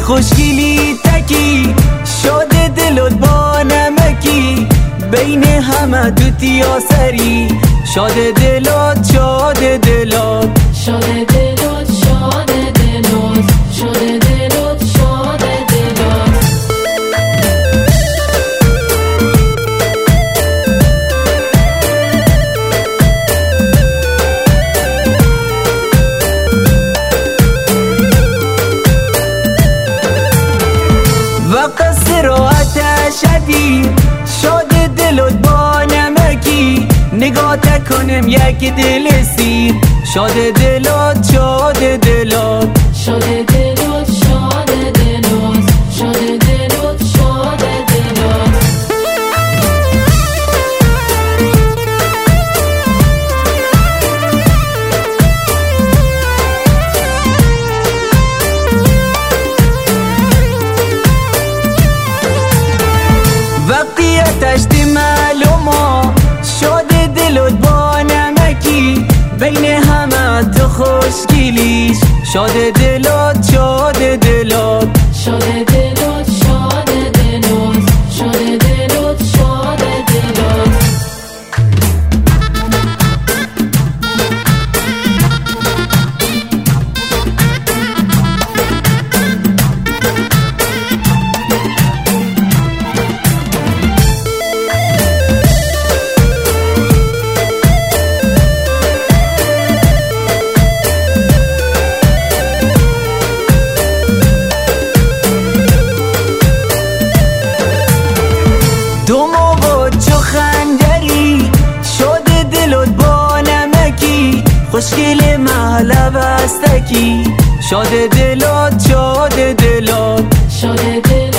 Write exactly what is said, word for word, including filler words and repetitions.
خوشگلی تکی شده دلت با نمکی بین همه دوتی آسری شده دلت شده دلت شده دلت شده دلت شده دلت شده دلت وقت سراعت شدی شده دلت با نمکی نگاه تکنم یک دل سیر شده دلت شده دلت شده دلت شده دلت شده دلت شده دلت وقتی اتشتی معلومه شده دلت با نمکی بین همه تو خوشگلیش شده دلت شده دلت شده دلت شده دلت شده دلت شده دلت دو موقع چو خنجری شده دلت با نمکی خوشگل محله بستکی شده دلت شده دلت شده دلت